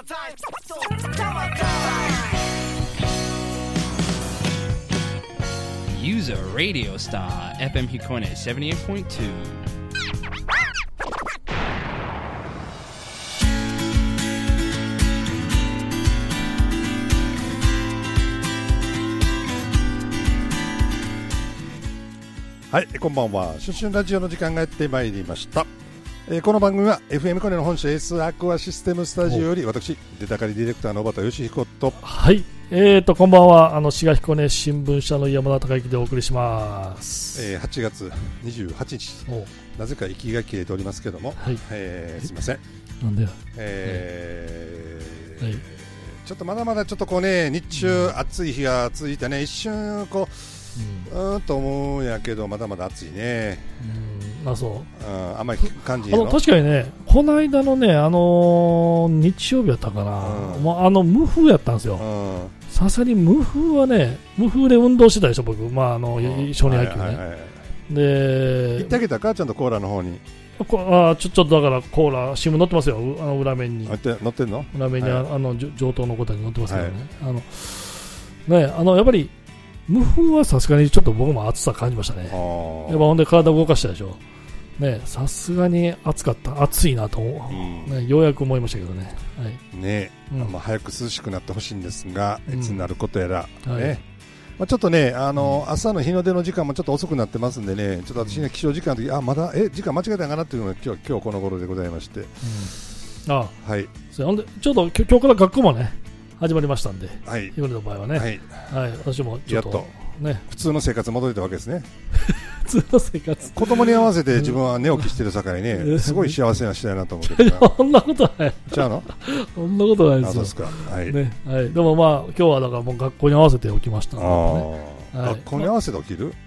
Use a radio star FM Hikone 78.2. はい、こんばんは。春春ラジオの時間がやってまいりました。この番組は FM コネの本社 S アクアシステムスタジオより私出たかりディレクターの小畑義彦と、 はい、こんばんは。滋賀彦根新聞社の山田孝之でお送りします。 8月28日なぜか息が切れておりますけども、はい、すいません。 なんでや、 はい、ちょっとまだまだちょっとこうね、日中暑い日が続いてね、一瞬こうと思うんやけど、まだまだ暑いね。 そう、 あんまり感じの確かにね、この間のね、日曜日やったかな、もう無風やったんですよ。さすがに無風はね、無風で運動してたでしょ、僕、少年野球ね。で、 行ってあげたか、ちゃんとコーラの方に。 ちょっとだからコーラ、新聞載ってますよ、裏面に。 載ってんの？裏面に、上等のことに載ってますけどね。やっぱり無風はさすがにちょっと僕も暑さ感じましたね。やっぱほんで体動かしたでしょ。ね、さすがに暑かった、暑いなと、ようやく思いましたけどね。はい、ね、 早く涼しくなってほしいんですが、いつになることやら、ね。ちょっとね、朝の日の出の時間もちょっと遅くなってますんでね、ちょっと私ね、起床時間の時、まだ時間間違えたかなっていうのが今日この頃でございまして、はい。ほんでちょっと今日から学校もね始まりましたんで、はい、日の出の場合はね、はい、私もちょっとね、普通の生活戻れたわけですね。 普通の生活、 子供に合わせて自分は寝起きしてるさかいね、すごい幸せなしたいなと思ってるから。 そんなことない。 ちゃうの？ そんなことないですよ。 そうですか。はい。 ね、はい。でも今日はだからもう学校に合わせて起きましたのでね。 学校に合わせて起きる？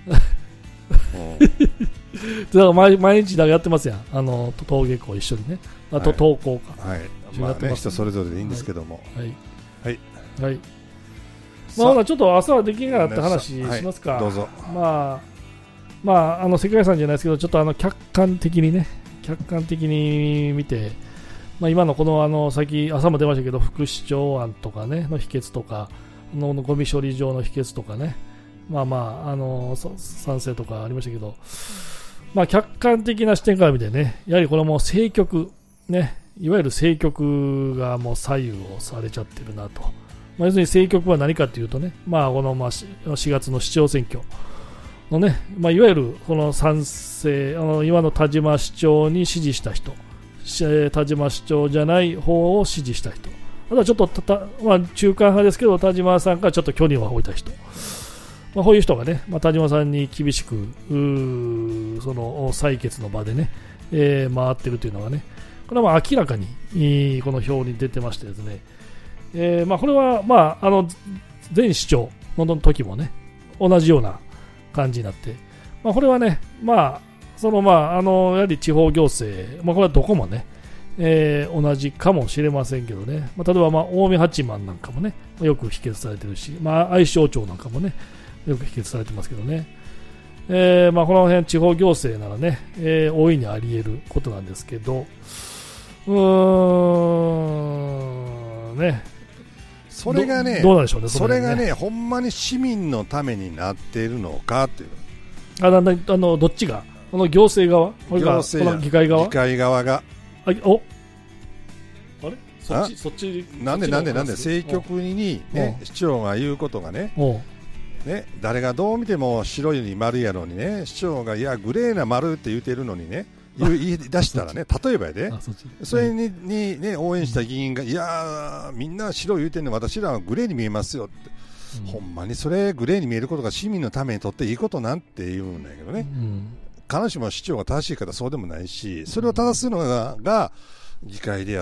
だから毎日だけやってますやん。登下校一緒にね。あと登校か。 はい。人それぞれでいいんですけども。はい。はい。 はい。ちょっと朝はできんかなって話しますか。 どうぞ。 世界遺産じゃないですけど、ちょっと客観的に見て、今のこの先朝も出ましたけど、副市長案とかねの秘訣とか、ゴミ処理場の秘訣とかね、賛成とかありましたけど、客観的な視点から見てね、やはりこれも政局ね、いわゆる政局がもう左右をされちゃってるなと。要するに政局は何かというとね、この4月の市長選挙のね、いわゆるこの賛成、今の田島市長に支持した人、田島市長じゃない方を支持した人、あとはちょっと中間派ですけど、田島さんからちょっと距離を置いた人、こういう人がね、田島さんに厳しくその採決の場でね、回ってるというのがね、これは明らかにこの表に出てましてですね、これは前市長の時もね同じような感じになって、これはねやはり地方行政、これはどこもね、同じかもしれませんけどね、例えば近江八幡なんかもねよく否決されてるし、愛荘町なんかもねよく否決されてますけどね、この辺地方行政ならね、大いにあり得ることなんですけど、ね、 それがね、 どうなんでしょうね。 それがね、ほんまに市民のためになっているのかっていう。 どっちが、この行政側、これか、この議会側。 議会側が。 あれ、そっち。 なんで政局にね、市長が言うことがね。ね、誰がどう見ても白い丸やのにね、市長がいやグレーな丸って言ってるのにね。言い出したらね、例えばやで、それにね、応援した議員がいやみんな白い言うてんの私らはグレーに見えますよって、ほんまにそれグレーに見えることが市民のためにとっていいことなんて言うんだけどね、必ずしも市長が正しい方そうでもないし、それを正すのが議会であって、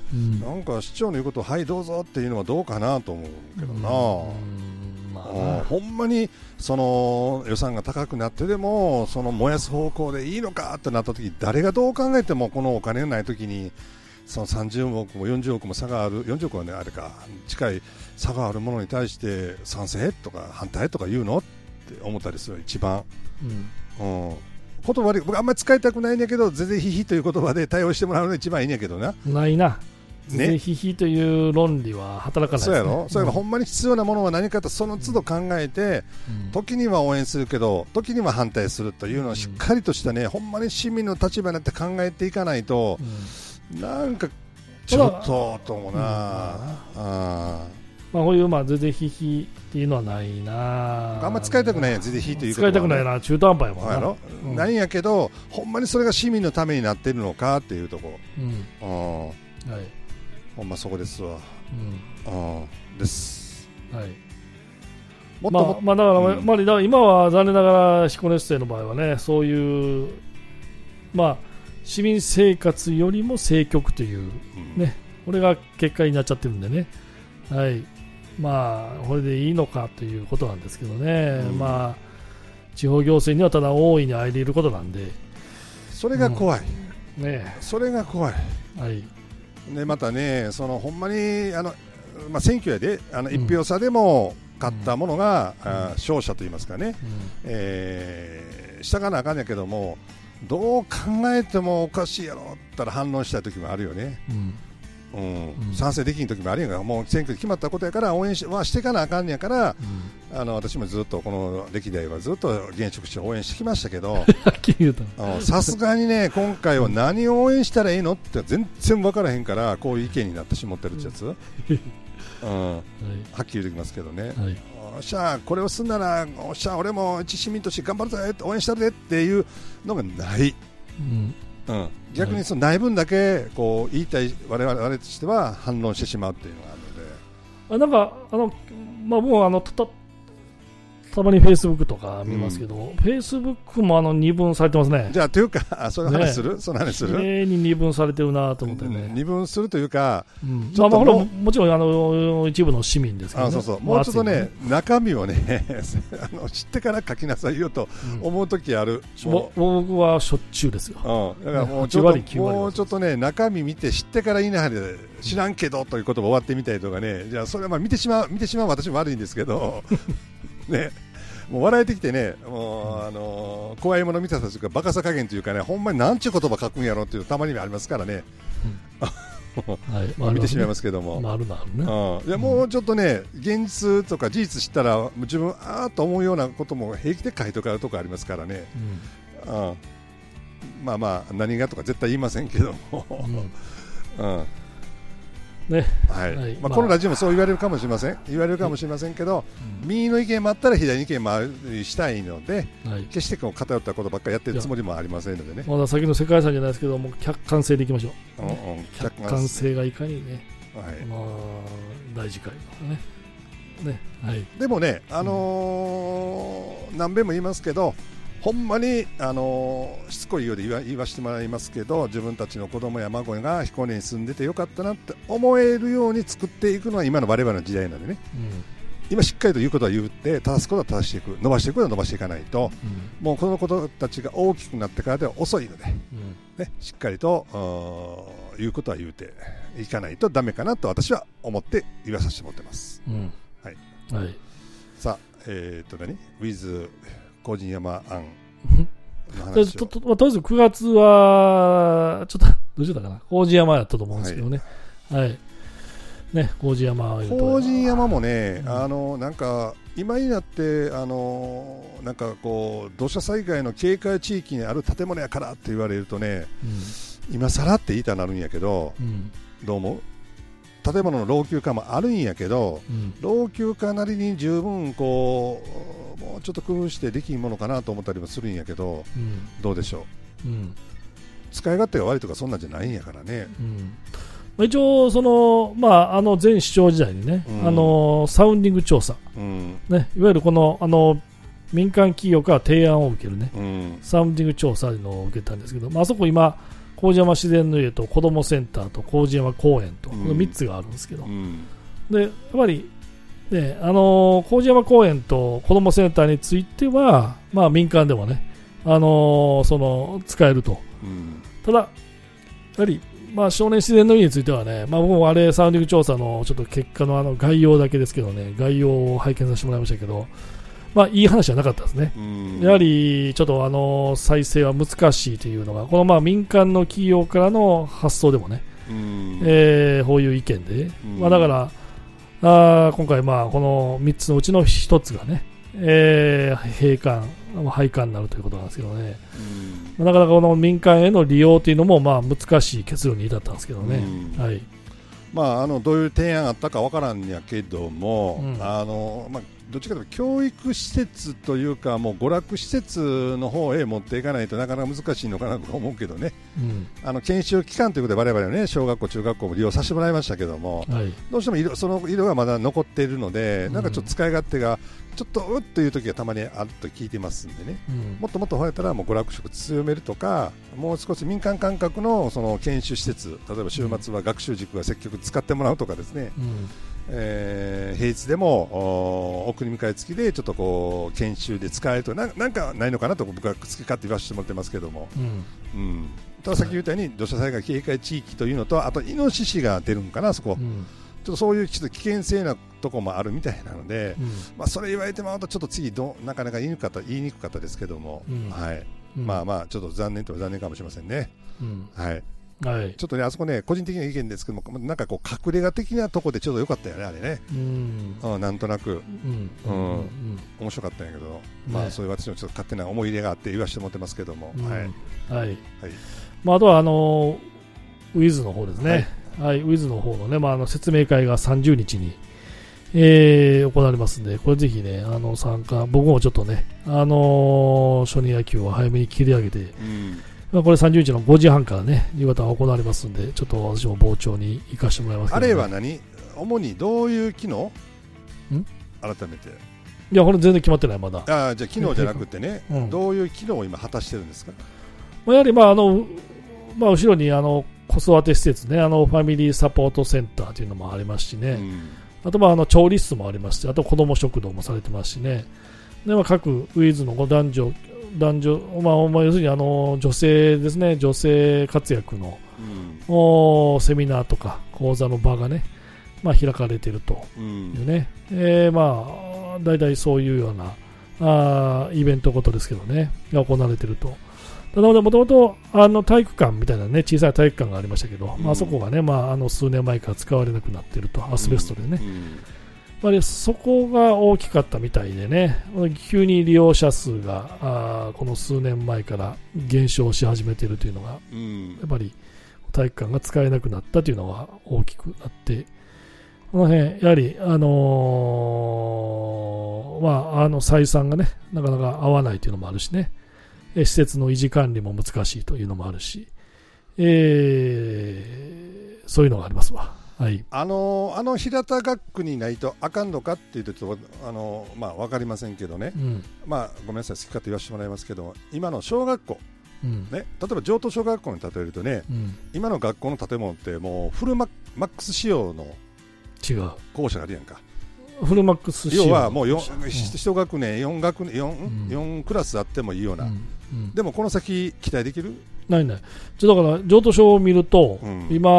なんか市長の言うことをはいどうぞっていうのはどうかなと思うけどな。ほんまにその予算が高くなってでもその燃やす方向でいいのかってなった時、誰がどう考えてもこのお金がない時にその30億も40億も差がある、40億はねあれか近い差があるものに対して賛成とか反対とか言うのって思ったりする一番、言葉悪い、僕あんまり使いたくないんだけど全然ヒヒという言葉で対応してもらうのが一番いいんやけどな。 ないな。 是々非々という論理は働かないですね。 そうやろ。それからほんまに必要なものは何かとその都度考えて、時には応援するけど時には反対するというのをしっかりとしたね、ほんまに市民の立場になって考えていかないと、なんかちょっとと思うな。 こういう是々非々っていうのはないな。 あんま使いたくないやん、是々非々ということは、ね、 使いたくないな、中途半端やもんな。 やろ、ないんやけど、ほんまにそれが市民のためになっているのかっていうところ、はい、ほんまそこですわ、です、はい、もっともだから今は残念ながら彦根市政の場合はね、そういう市民生活よりも政局というね、これが結果になっちゃってるんでね、はい、これでいいのかということなんですけどね、地方行政にはただ大いに相入れることなんで、 それが怖い、 ね、 それが怖い、はいね、またね、ほんまに選挙やで1票差でも勝ったものが、勝者といいますかね、従わなあかんやけども、どう考えてもおかしいやろって言ったら反論したい時もあるよね。賛成できん時もあるやんが、もう選挙で決まったことやから応援はしていかなあかんやから、私もずっとこの歴代はずっと現職して応援してきましたけどさすがにね、今回は何を応援したらいいのって全然分からへんから、こういう意見になってしまってるってやつ、はっきり言ってきますけどね、おっしゃこれをすんなら、おっしゃ俺も一市民として頑張るぜ、応援したるでっていうのがない、逆にそのない分だけこう言いたい我々としては反論してしまうっていうのがあるので、 なんかもうたまにフェイスブックとか見ますけど、フェイスブックも二分されてますね。 じゃあというか、その話する、その話する。 綺麗に二分されてるなと思ってね。 二分するというか、 もちろん一部の市民ですけどね。 もうちょっとね、中身をね知ってから書きなさいよと思うときある。 僕はしょっちゅうですよ。 だからもうちょっとね、中身見て知ってから言いなはれ、知らんけどという言葉終わってみたりとかね、じゃあそれは見てしまう私も悪いんですけどね。もう笑えてきてね、もう怖いもの見た人たちがバカさ加減というかね、ほんまになんちゅう言葉書くんやろっていうたまにありますからね、見てしまいますけども、いやもうちょっとね、現実とか事実知ったら自分と思うようなことも平気で書いておかれるとこありますからね、何がとか絶対言いませんけども、ね、このラジオもそう言われるかもしれませんけど、右の意見もあったら左の意見もありしたいので、決してこう偏ったことばっかりやってるつもりもありませんのでね。 まだ先の世界遺産じゃないですけども、客観性でいきましょう。客観性がいかにね、大事かね。 でもね、何べんも言いますけど、ほんまにしつこいようで言わせてもらいますけど、自分たちの子供や孫が彦根に住んでてよかったなって思えるように作っていくのは今の我々の時代なんでね、今しっかりと言うことは言って正すことは正していく、伸ばしていくことは伸ばしていかないと、もうこの子たちが大きくなってからでは遅いので、しっかりと言うことは言うていかないとダメかなと私は思って言わさせてもらってます。さあ、ウィズ麹山案の話をとりあえず9月はちょっとどうしようかな、麹山やったと思うんですけどね、麹山もね、なんか今になってなんかこう土砂災害の警戒地域にある建物やからって言われるとね、今更って言いたなるんやけど、どう思う？建物の老朽化もあるんやけど、老朽化なりに十分こうもうちょっと工夫してできんものかなと思ったりもするんやけど、どうでしょう、使い勝手が悪いとかそんなんじゃないんやからね。 一応前市長時代にね、サウンディング調査、いわゆるこの民間企業から提案を受けるね、サウンディング調査のを受けたんですけど、あそこ今麹山自然の家と子どもセンターと麹山公園と、この3つがあるんですけど、でやっぱり、ね、麹山公園と子どもセンターについては、民間でもね、使えると、ただやはり、少年自然の家についてはね、僕もあれサウンディング調査のちょっと結果の概要だけですけどね、概要を拝見させてもらいましたけど、いい話じゃなかったですね。やはりちょっと再生は難しいというのがこの民間の企業からの発想でもね、 こういう意見で、だから今回この3つのうちの1つがね、廃刊になるということなんですけどね、なかなかこの民間への利用というのも難しい結論に至ったんですけどね。はい、 どういう提案があったかわからんやけども、どっちかというと教育施設というかもう娯楽施設の方へ持っていかないとなかなか難しいのかなと思うけどね、研修期間ということで我々はね小学校中学校も利用させてもらいましたけども、どうしてもその色がまだ残っているので、なんかちょっと使い勝手がちょっとうっという時がたまにあると聞いてますんでね、もっともっと増えたらもう娯楽色強めるとか、もう少し民間感覚のその研修施設、例えば週末は学習塾が積極使ってもらうとかですね、平日でも送り迎え付きでちょっとこう研修で使えるとなんかないのかなと僕は好き勝手言わせてもらってますけども、たださっき言ったように土砂災害警戒地域というのと、あとイノシシが出るのかな、そこ、ちょっとそういう危険性なところもあるみたいなので、それ言われてもらうとちょっと次なかなか言いにくかったですけども、ちょっと残念とは残念かもしれませんね。ちょっとね、あそこね、個人的な意見ですけども、なんかこう隠れ家的なところでちょうど良かったよね、あれね、なんとなく、面白かったんやけど、そういう私のちょっと勝手な思い入れがあって言わせてもらってますけども、 あとはウィズの方ですね、ウィズの方のね、説明会が30日に、行われますので、これぜひね、参加、僕もちょっとね、初任野球を早めに切り上げて、これ30日の5時半からね、夕方行われますので、ちょっと私も傍聴に行かせてもらいますけど、 あれは主にどういう機能？改めて。 いや、これ全然決まってない、まだ。 じゃあ機能じゃなくてね、どういう機能を今果たしてるんですか？ やはり後ろに子育て施設ね、ファミリーサポートセンターというのもありますしね、あと調理室もありますし、あと子ども食堂もされてますしね、で各ウィズの男女、要するに女性ですね、女性活躍の、セミナーとか講座の場がね、開かれているというね、大体そういうようなイベントごとですけどね、が行われていると。ただもともと体育館みたいなね、小さい体育館がありましたけど、そこがね、数年前から使われなくなっていると、アスベストでね、そこが大きかったみたいでね、急に利用者数がこの数年前から減少し始めているというのが、やっぱり体育館が使えなくなったというのが大きくなって、この辺やはり採算がね、なかなか合わないというのもあるしね、施設の維持管理も難しいというのもあるし、そういうのがありますわ。 平田学区にないとあかんのかっていうと分かりませんけどね、ごめんなさい、好き勝手言わせてもらいますけど、今の小学校、例えば城東小学校に例えるとね、今の学校の建物ってもうフルマックス仕様の校舎があるやんか。 フルマックス仕様、 要はもう1学年4クラスあってもいいような、でもこの先期待できる？ ないだから譲渡書を見ると、今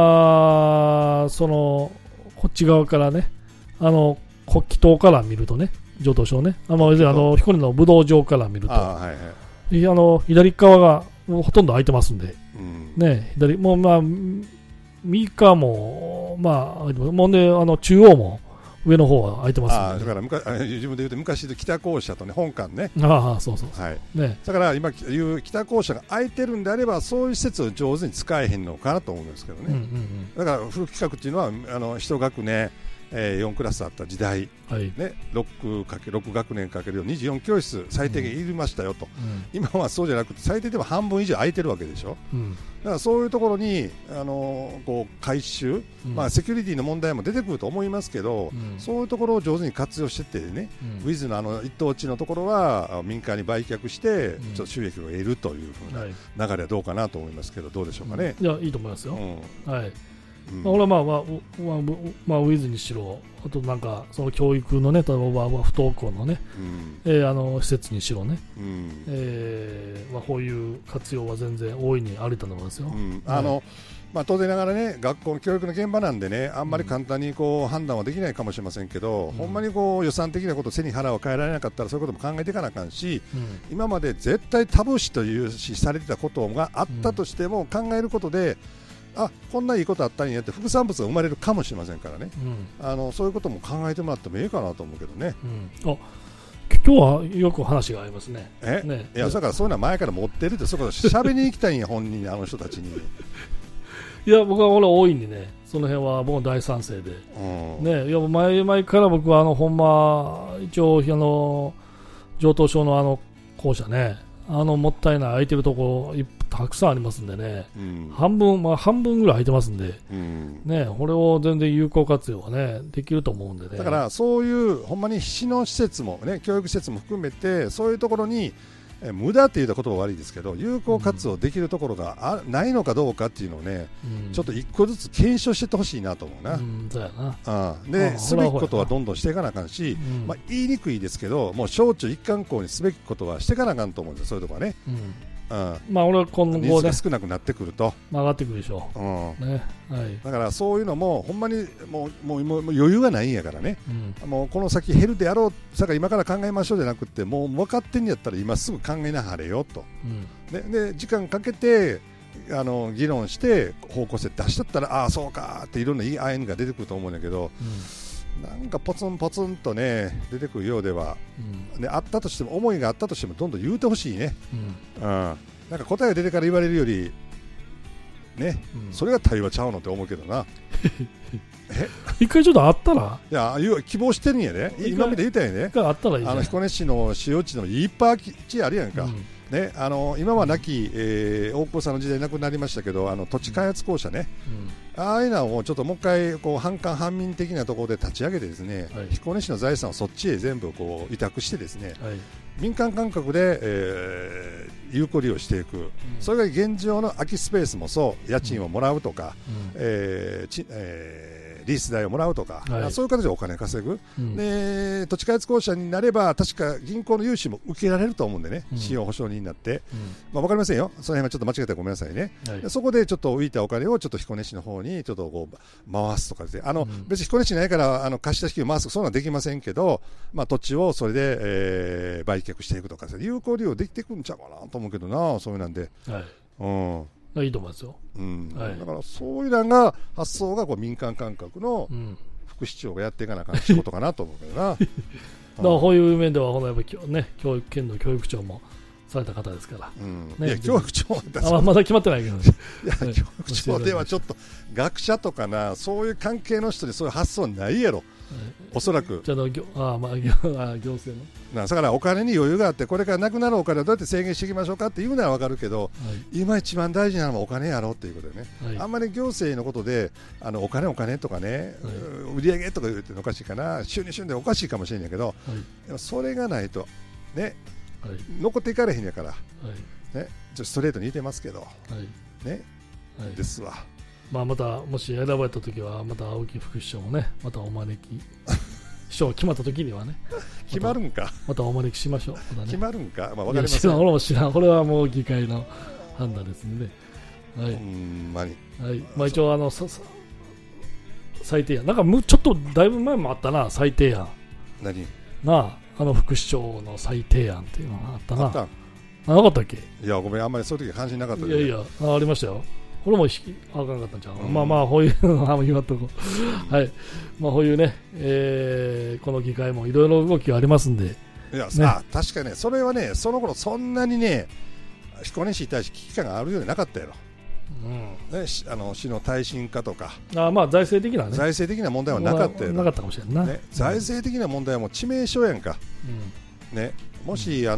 こっち側からね、国旗塔から見るとね、譲渡書をね、彦根の武道場から見ると、左側がもうほとんど空いてますんで、左も右側ももんで中央も上の方は空いてますんで、 だから自分で言うと昔の北校舎とね、本館ね、 そうね、だから今言う北校舎が空いてるんであれば、そういう施設を上手に使えへんのかなと思うんですけどね、だから古企画っていうのは1学年4クラスあった時代、6学年かける24教室最低限いりましたよと、今はそうじゃなくて最低でも半分以上空いてるわけでしょ、だからそういうところにこう回収、セキュリティの問題も出てくると思いますけど、そういうところを上手に活用してってね、ウィズの一等地のところは民間に売却してちょっと収益を得るというふうな流れはどうかなと思いますけど、どうでしょうかね。 いや、いいと思いますよ。これはウィズにしろ、あとなんかその教育のね、例えば不登校のね、施設にしろね、こういう活用は全然大いにありだと思いますよ。 当然ながらね、学校の教育の現場なんでね、あんまり簡単に判断はできないかもしれませんけど、ほんまに予算的なこと、背に腹を変えられなかったらそういうことも考えていかなあかんし、今まで絶対タブー視という視されてたことがあったとしても、考えることでこんないいことあったんやって副産物が生まれるかもしれませんからね、そういうことも考えてもらってもいいかなと思うけどね。 今日はよく話が合いますね。 いやだからそういうのは前から持ってるってそこで喋りに行きたいんや本人にあの人たちに。 いや僕は多いんでね、その辺は僕も大賛成で、いや前々から僕はほんま一応上東省の校舎ね、もったいない空いてるとこたくさんありますんでね、半分ぐらい空いてますんで、これを全然有効活用はねできると思うんでね。 だからそういうほんまに市の施設もね、教育施設も含めてそういうところに無駄って言った言葉悪いですけど有効活用できるところがないのかどうかっていうのをね、ちょっと一個ずつ検証していってほしいなと思うな。 そうやな。 ですべきことはどんどんしていかなあかんし、言いにくいですけどもう小中一貫校にすべきことはしていかなあかんと思うんですよ、そういうところはね。 俺は今後ニーズが少なくなってくると上がってくるでしょう、 だからそういうのもほんまにもう余裕がないんやからね、もうこの先減るであろうさか今から考えましょうじゃなくて、もう分かってんやったら今すぐ考えなはれよと、で時間かけて議論して方向性出しちゃったらそうかっていろんないい案が出てくると思うんだけど、なんかポツンポツンとね出てくるようでは、あったとしても思いがあったとしてもどんどん言うてほしいね、なんか答えが出てから言われるよりね、それが対話ちゃうのって思うけどな。 一回ちょっとあったら、 いや希望してるんやね、今まで言ったよね、 あったらいいじゃん。 彦根市の使用地のいっぱい地あるやんか、今は亡き、大久保さんの時代なくなりましたけど土地開発公社ね、ああいうのをちょっともう一回半官半民的なところで立ち上げてですね、彦根市の財産をそっちへ全部委託してですね、民間感覚で、有効利用していく、それが現状の空きスペースもそう、家賃をもらうとか、リース代をもらうとか、そういう形でお金稼ぐ、で土地開発公社になれば確か銀行の融資も受けられると思うんでね、信用保証人になって、分かりませんよ、その辺はちょっと間違えたらごめんなさいね、そこでちょっと浮いたお金をちょっと彦根市の方にちょっと回すとかですね、別に彦根市ないから貸した引きを回す、そういうのはできませんけど、土地をそれで、売却していくとか、有効利用できていくんちゃうかなと思うけどな、そういうなんで。いいと思いますよ、 だからそういうのが発想が民間感覚の副市長がやっていかなあかん仕事かなと思うけどな。だからこういう面ではやっぱ教育県の教育長もされた方ですから、 いや教育長まだ決まってないけど、 いや教育長ではちょっと学者とかな、そういう関係の人でそういう発想ないやろ、おそらく。 行政のだからお金に余裕があって、これからなくなるお金をどうやって制限していきましょうかっていうのは分かるけど、今一番大事なのはお金やろうっていうことでね、あんまり行政のことでお金とかね、売り上げとか言っておかしいかな、収入でおかしいかもしれないけど、それがないとね、残っていかれへんやから、ちょっとストレートに言ってますけど、ですわ。 またもし選ばれたときはまた青木副市長もね、またお招き市長決まったときにはね、 決まるんか、 またお招きしましょう。 決まるんか、分かりません。 俺も知らん、これはもう議会の判断ですので、一応最低案、なんかちょっとだいぶ前もあったな、最低案。 何副市長の最低案っていうのがあったな。なかったっけ？ いやごめん、あんまりそういう時関心なかったで。いやありましたよ。これもあかんかったんちゃう、こういうのは言わんとここういうね、この議会もいろいろ動きがありますんで、 いや確かにね、それはね、その頃そんなにね、彦根市に対して危機感があるようになかったやろ、市の耐震化とか、 財政的なね、 財政的な問題はなかったやろ、 なかったかもしれんな、 財政的な問題はもう致命傷やんか、もし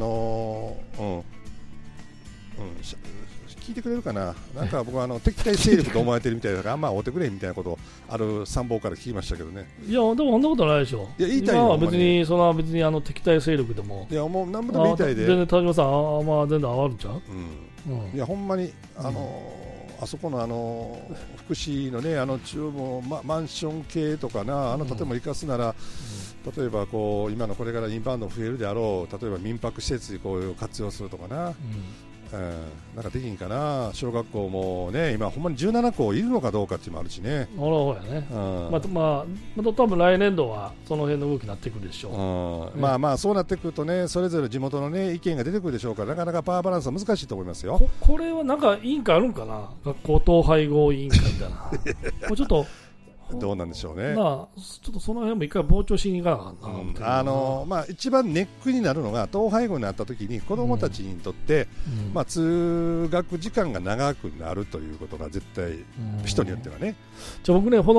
聞いてくれるかな、なんか僕は敵対勢力と思われてるみたいだから、あんま会うてくれみたいなことある参謀から聞きましたけどね。 いや、でもそんなことないでしょ。 いや、言いたいよ。 今は別に敵対勢力でも。 いや、もう何もでも言いたいで。 全然田島さん、全然上がるんちゃう？ いや、ほんまにあそこの福祉のね、中央もマンション系とかな、建物生かすなら、例えば今のこれからインバウンド増えるであろう、例えば民泊施設に活用するとかな。 なんかできんかな、小学校もね、今、ほんまに17校いるのかどうかっていうのもあるしね、 そうやね、また多分来年度はその辺の動きになってくるでしょう、 まあまあ、そうなってくるとね、それぞれ地元の、ね、意見が出てくるでしょうから、なかなかパワーバランスは難しいと思いますよ。 これはなんか委員会あるんかな、学校統廃合委員会みたいな、もうちょっと。 どうなんでしょうね。 ちょっとその辺も一回傍聴しに行かなあかんな、 一番ネックになるのが統廃合になったときに子どもたちにとって、通学時間が長くなるということが絶対、人によってはね。 僕ね、いわ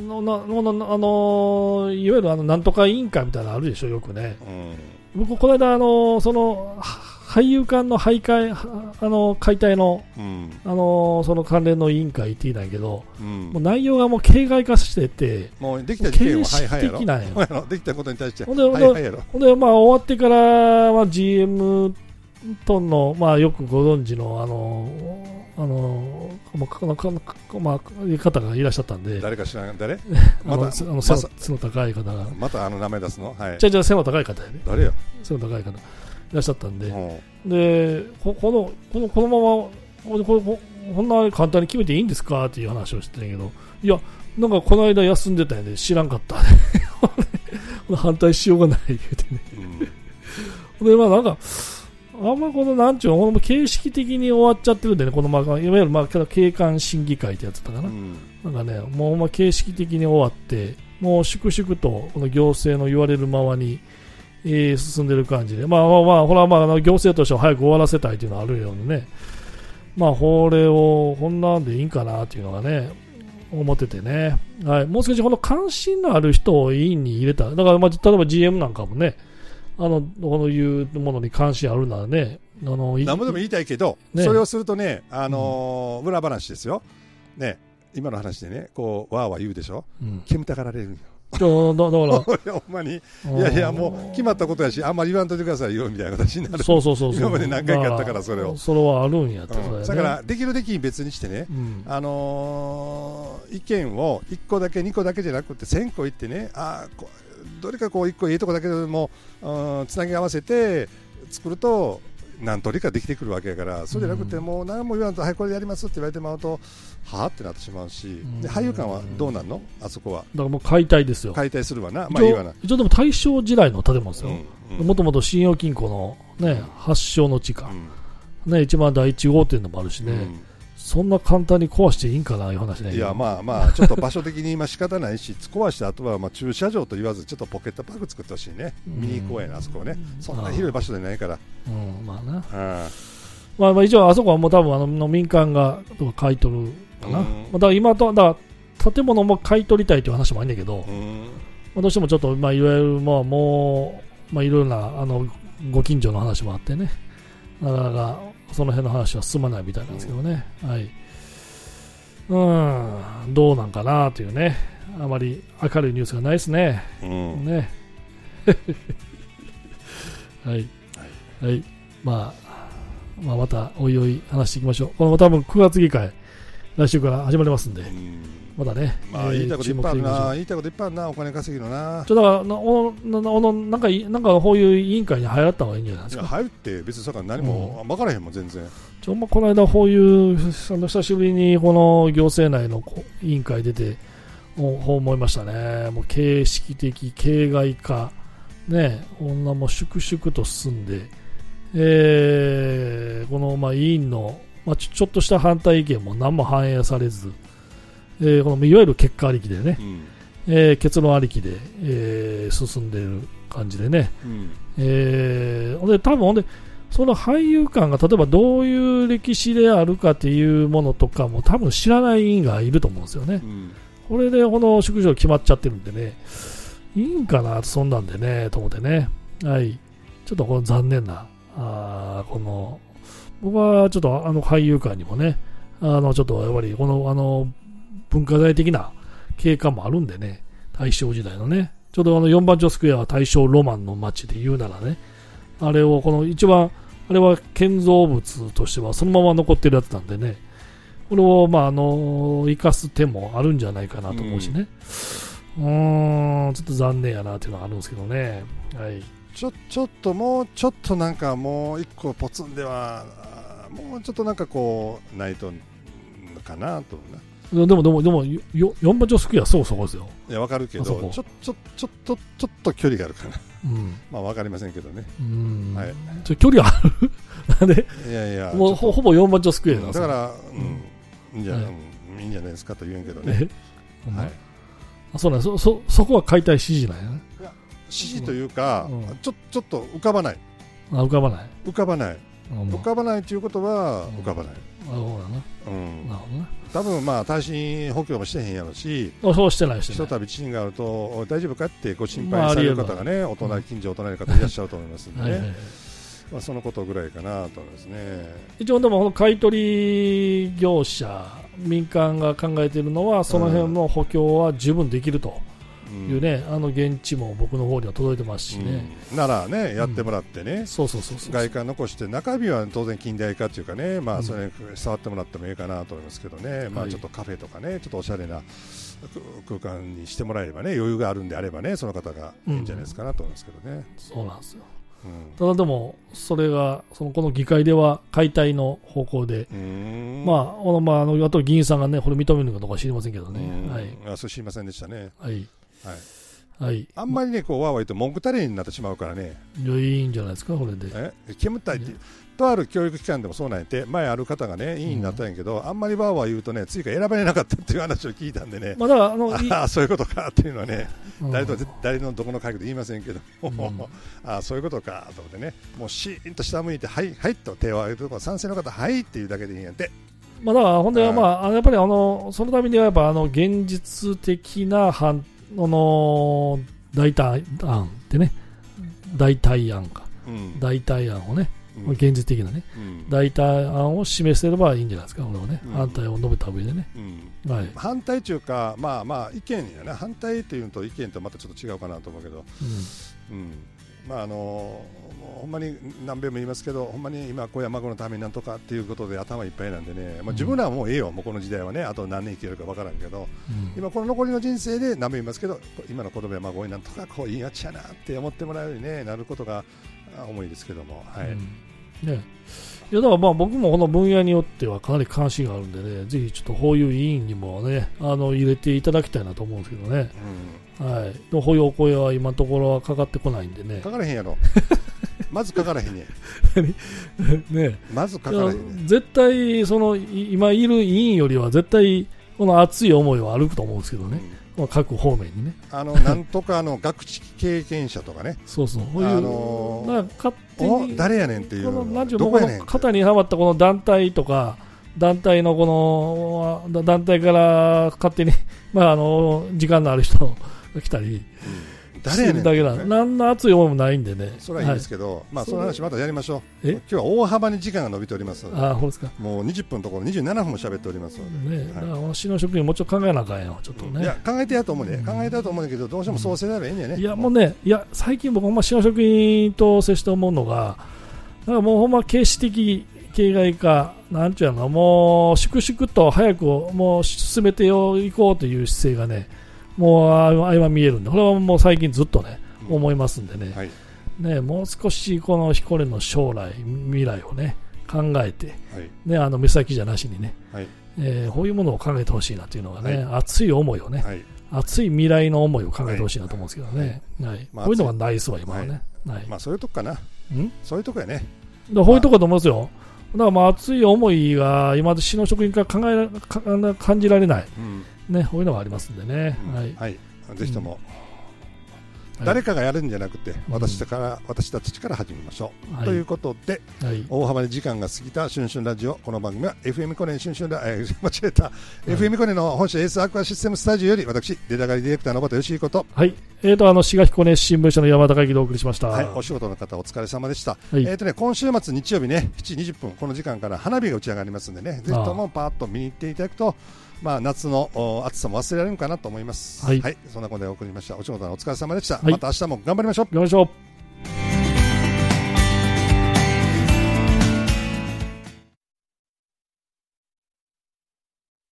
ゆるなんとか委員会みたいなのあるでしょ、よくね。僕、この間その俳優館の解体の、その関連の委員会行っていたんやけど、もう内容がもう形骸化してて、 もうできた事件は形式的なんや。 できたことに対してほんで終わってからは GM との、よくご存知の方がいらっしゃったんで、 誰か知らん、誰？ また背の高い方が、 また名前出すの？はい。 じゃあ背の高い方やね。 誰や？ 背の高い方。いらっしゃったんで、でこのままこんな簡単に決めていいんですかっていう話をしてたんやけど、いや、なんかこの間休んでたんで知らんかった反対しようがない言うてね、でなんかあんまこのなんちゅうの形式的に終わっちゃってるんでね、このいわゆる景観審議会ってやつだったかな、なんかね、もう形式的に終わってもう粛々とこの行政の言われるままに進んでる感じで、ほら行政としては早く終わらせたいというのはあるようにね、これをこんなんでいいんかなというのがね、思っててね、はい、もう少しこの関心のある人を委員に入れた、だから例えば GM なんかもね、このいうものに関心あるならね、何もでも言いたいけど、それをするとね、裏話ですよ、ね、今の話でね、こうわーわー言うでしょ、煙たがられるんよ。 だからほんまにいやもう決まったことやし、あんまり言わんといてくださいよみたいな形になる。そう今まで何回かあったから、それはあるんやと、 だからできるできん別にしてね、意見を1個だけ2個だけじゃなくて1000個言ってね、どれかこう1個いいとこだけでもつなぎ合わせて作ると何通りかできてくるわけやから、そうじゃなくてもう何も言わんと、はいこれでやりますって言われてもらうとはぁってなってしまうし、で俳優館はどうなんの？あそこはだからもう解体ですよ。 解体するわな、いいわな。 一応でも大正時代の建物ですよ、もともと信用金庫の、ね、発祥の地か、一番第1号店でもあるしね、そんな簡単に壊していいんかないう話ね。 いやちょっと場所的に今仕方ないし壊してあとは駐車場と言わずちょっとポケットパーク作ってほしいね、ミニ公園あそこね、そんな広い場所でないから、 一応あそこはもう多分民間が買い取るかな、だから今だから建物も買い取りたいという話もあるんだけど、どうしてもちょっといわゆるもういろいろなご近所の話もあってね、なかなかその辺の話は進まないみたいなんですけどね、はい、どうなんかなというね、あまり明るいニュースがないですね、ねはいはい、またおいおい話していきましょう。この多分9月議会来週から始まりますんで、まだね、 言いたいこといっぱいあるな、言いたいこといっぱいあるな、お金稼ぎのな。 だからなんかこういう委員会に入らった方がいいんじゃないですか。 入るって別にさ何も分からへんもん全然。 この間こういう久しぶりにこの行政内の委員会出て思いましたね。もう形式的形骸化ね、女も粛々と進んで、この委員のちょっとした反対意見も何も反映されず、このいわゆる結果ありきでね、結論ありきで、進んでいる感じでね、多分その俳優館が例えばどういう歴史であるかっていうものとかも多分知らない委員がいると思うんですよね、これでこの縮小決まっちゃってるんでね、いいんかなそんなんでねと思ってね、はい、ちょっとこの残念な僕はちょっと俳優館にもね、ちょっとやっぱりこの文化財的な景観もあるんでね、大正時代のね、ちょうど4番町スクエアは大正ロマンの街で言うならね、あれを一番あれは建造物としてはそのまま残ってるやつなんでね、これを生かす手もあるんじゃないかなと思うしね、ちょっと残念やなっていうのがあるんですけどね、はい、 ちょっともうちょっとなんかもう一個ポツンではもうちょっとなんかこうないとかなとな。 でも4番町スクエアそこですよ。 いや分かるけどちょっと距離があるかな、まあ分かりませんけどね、はい、 距離あるなんでいやもうほぼ4番町スクエアなんですだから、いいんじゃないですかと言うんけどね、はい、 そうなんそこは解体指示なんやね。 指示というか、ちょっと浮かばない浮かばないということは浮かばない。 なるほどね。 多分まあ耐震補強もしてへんやろし、 そうしてないひとたび地震があると大丈夫かってご心配される方がね、近所お隣の方いらっしゃると思いますんでね、まあそのことぐらいかなと思いますね。 一応でも買い取り業者民間が考えているのはその辺の補強は十分できるというね、現地も僕の方には届いてますしね、 ならねやってもらってね、 そう外観残して中身は当然近代化というかね、まあそれ触ってもらってもいいかなと思いますけどね、まあちょっとカフェとかねちょっとおしゃれな空間にしてもらえればね、余裕があるんであればねその方がいいんじゃないですかなと思いますけどね。 そうなんですよ。ただでもそれがこの議会では解体の方向で、まああと議員さんがねこれ認めるのかどうか知りませんけどね。 そう知りませんでしたね。 あんまりねこうわーわー言うと文句たれになってしまうからね。 いいんじゃないですかこれで。 煙たいってとある教育機関でもそうなんやって、前ある方がね委員になったんやけど、あんまりわーわー言うとね次から選ばれなかったっていう話を聞いたんでね、 だからそういうことかっていうのはね、誰のどこの会議で言いませんけどそういうことかと思ってね、もうシーンと下向いてはいと手を挙げるとこ賛成の方はいっていうだけでいいんやって。 だからほんでやっぱりそのためにはやっぱ現実的な代替案ってね、代替案をね、現実的なね、代替案を示せればいいんじゃないですか、俺はね、反対を述べた上でね。 反対というか、まあ意見やな、反対というのと意見とまたちょっと違うかなと思うけど、まあほんまに何べんも言いますけど、ほんまに今、子や孫のためになんとかっていうことで頭いっぱいなんでね、自分らはもうええよ、もうこの時代はね、あと何年生きるか分からんけど、今、この残りの人生で何べん言いますけど、今の子供や孫になんとかこういいやつやなって思ってもらうように、なることが重いですけども。 いやだから僕もこの分野によってはかなり関心があるんでね、ぜひちょっとこういう委員にもね入れていただきたいなと思うんですけどね。でもこういうお声は今のところはかかってこないんでね。 かからへんやろまずかからへんねまずかからへん絶対今いる委員よりは絶対この熱い思いは歩くと思うんですけどね、各方面にねなんとか学知経験者とかねそう勝手に誰やねんっていうどこやねん肩にはまったこの団体とか団体のこの団体から勝手に時間のある人が来たり誰やねんだけだ、何の熱い思いもないんでね。 それはいいですけど、その話またやりましょう。今日は大幅に時間が伸びておりますので、 そうですか。 もう20分のところ27分も喋っておりますので、 だから市の職員もうちょっと考えなあかんよ、ちょっとね。 いや考えてやと思うね、考えてやと思うんだけど、どうしてもそうせざるをえんねやね。 いやもうね、最近僕ほんま市の職員と接して思うのが、もうほんま形式的形骸化、なんていうの、もう粛々と早くもう進めていこうという姿勢がね、もう相ま見えるんで、これはもう最近ずっとね思いますんでね、もう少しこの彦根の将来未来をね考えて、目先じゃなしにね、こういうものを考えてほしいなというのがね、熱い思いをね、熱い未来の思いを考えてほしいなと思うんですけどね、こういうのがないですわ今はね。 そういうとこかな、そういうとこやね。 こういうとこだと思うんですよ。だから熱い思いが今市の職員から感じられない、こういうのがありますんでね。 ぜひとも誰かがやるんじゃなくて、私たちから始めましょう、ということで、大幅に時間が過ぎたシュンシュンラジオ。この番組は FM コネシュンシュンラFM コネの本社エースアクアシステムスタジオより私出たがりディレクターの小田義彦と、 滋賀彦根新聞社の山田会議でお送りしました。 お仕事の方お疲れ様でした。今週末日曜日ね7時20分この時間から花火が打ち上がりますんでね、ぜひともパーッと見に行っていただくと、夏の暑さも忘れられるかなと思います。そんなことでお送りしました。お仕事のお疲れ様でした。また明日も頑張りましょう。